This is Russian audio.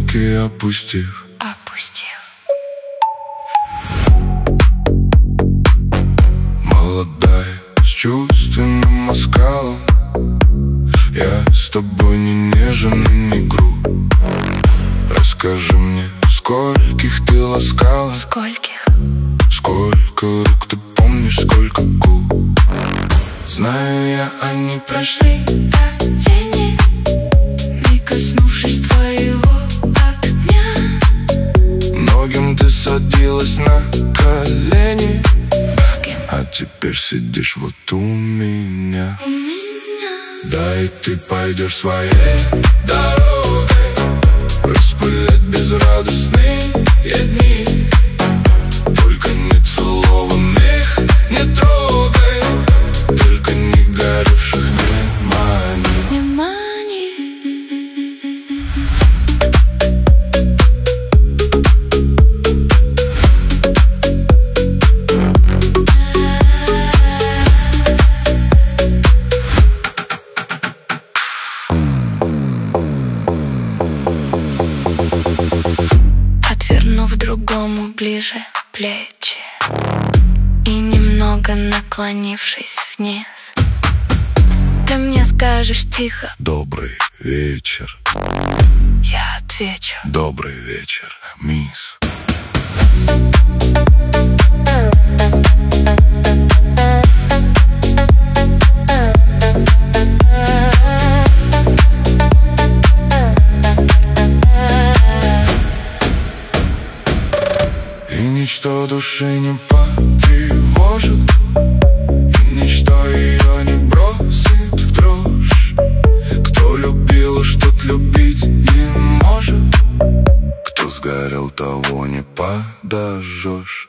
руки опустив. Молодая, с чувственным оскалом, я с тобой не нежен и не груб. Расскажи мне, скольких ты ласкала? Сколько рук ты помнишь, сколько губ? Знаю я, они прошли как тени, не коснувшись твоего огня. Многим ты садилась на колени, а теперь сидишь вот у меня. Да, и ты пойдешь своей дорогой, распылять безрадостные дни. Только не целованных не трогай, только не горевших не мани. Отвернув другому ближе плечи и немного наклонившись вниз, ты мне скажешь тихо: добрый вечер. Я отвечу: добрый вечер, мисс. И ничто души не потревожит, и ничто ее не бросит в дрожь. Кто любил, уж тот любить не может, кто сгорел, того не подожжешь.